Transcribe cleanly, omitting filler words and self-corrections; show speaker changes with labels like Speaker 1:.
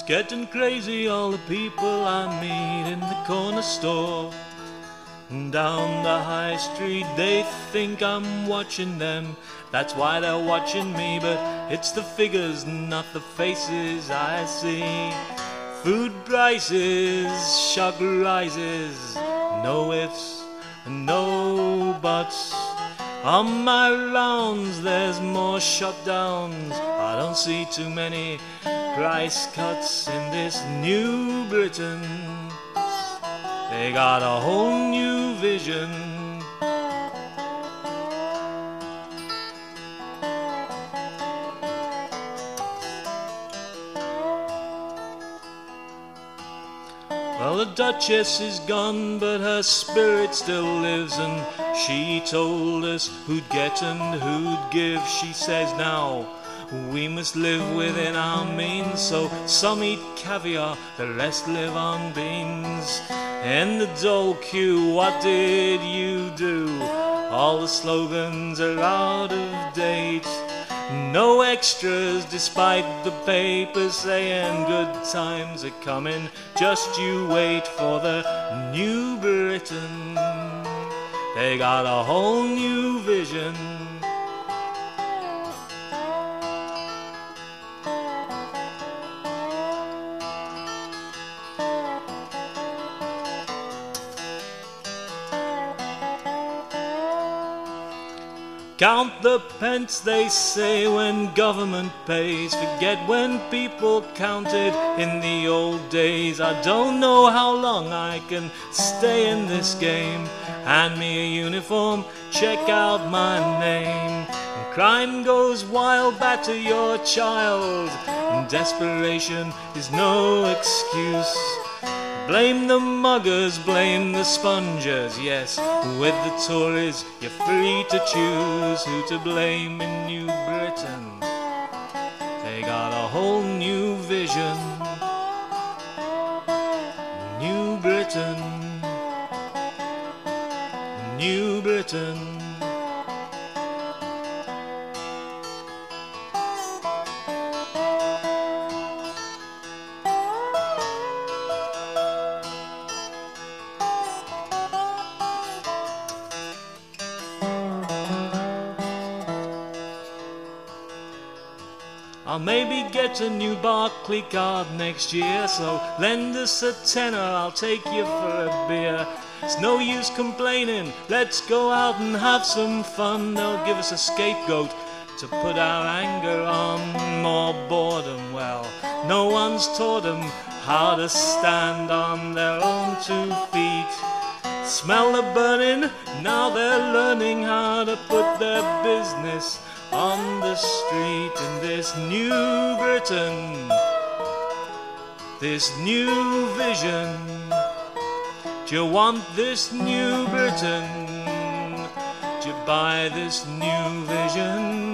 Speaker 1: getting crazy, all the people I meet in the corner store. Down the high street they think I'm watching them. That's why they're watching me, but it's the figures, not the faces I see. Food prices, shock rises, no ifs, no buts. On my rounds there's more shutdowns. I don't see too many price cuts in this New Britain. They got a whole new vision. Well, the Duchess is gone, but her spirit still lives, and she told us who'd get and who'd give. She says now we must live within our means, so some eat caviar, the rest live on beans. In the dole queue, what did you do? All the slogans are out of date. No extras despite the papers saying good times are coming. Just you wait for the New Britain. They got a whole new vision. Count the pence, they say, when government pays. Forget when people counted in the old days. I don't know how long I can stay in this game. Hand me a uniform, check out my name. And crime goes wild, batter your child. And desperation is no excuse. Blame the muggers, blame the spongers, yes. With the Tories, you're free to choose who to blame in New Britain. They got a whole new vision. New Britain. New Britain. I'll maybe get a new Barclay card next year, so lend us a tenner, I'll take you for a beer. It's no use complaining, let's go out and have some fun. They'll give us a scapegoat to put our anger on. More boredom, well, no one's taught them how to stand on their own 2 feet. Smell the burning, now they're learning how to put their business on the street. In this New Britain, this new vision. Do you want this New Britain? Do you buy this new vision?